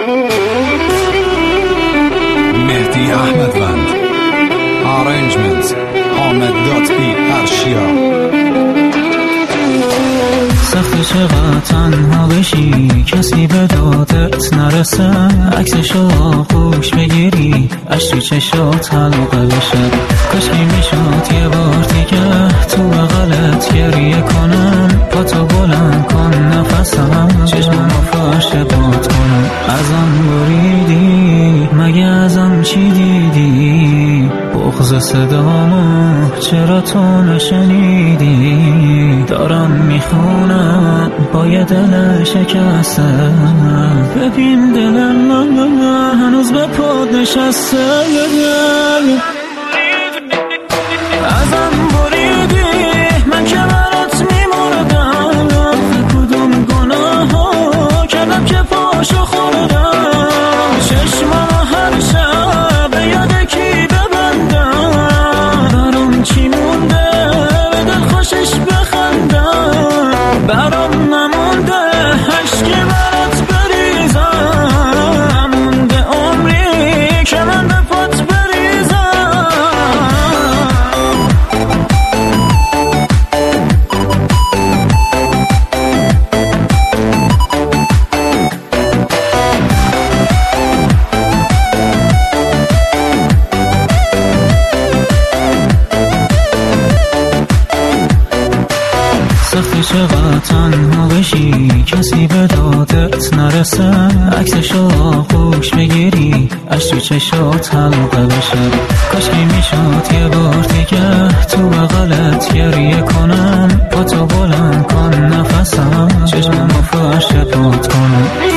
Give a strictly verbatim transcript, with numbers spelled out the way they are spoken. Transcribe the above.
مهدی احمدوند. Arrangements حامد دات بی ارشیا. سخت چقدر تنها بشی کسی به دادت نرسه، عکسشو خوش بگیری اش تو چشات حلقه بشه. کاشکی میشد یه بار دیگه تو بغلت گریه کنم، پاتو بلند کن نفسم چشممو فرش باد کنم. ازم بریدی مگه ازم چی دیدی؟ بغض صدامو چرا تو نشنیدی؟ دارم میخونم با یه دل شکسته، ببین دلم من هنوز به پاد نشسته. ازم بریدی من که برات میمردم، کدوم گناه ها کردم که پاشو خوردم. چشمم هر شب یاد کی ببندم، برام چی مونده به دل خوشش بخندم. برام نمونده عشقی برات بریزم، مونده عمری که من به پات بریزم. سختی چقدر تنها بشی کسی به دادت نرسه، عکسشو خوش بگیری اش تو چشات حلقه بشه. کاشکی میشد یه بار دیگه تو بغلت گریه کنم، پاتو بلند کن نفسم چشممو فرش پاد کنم.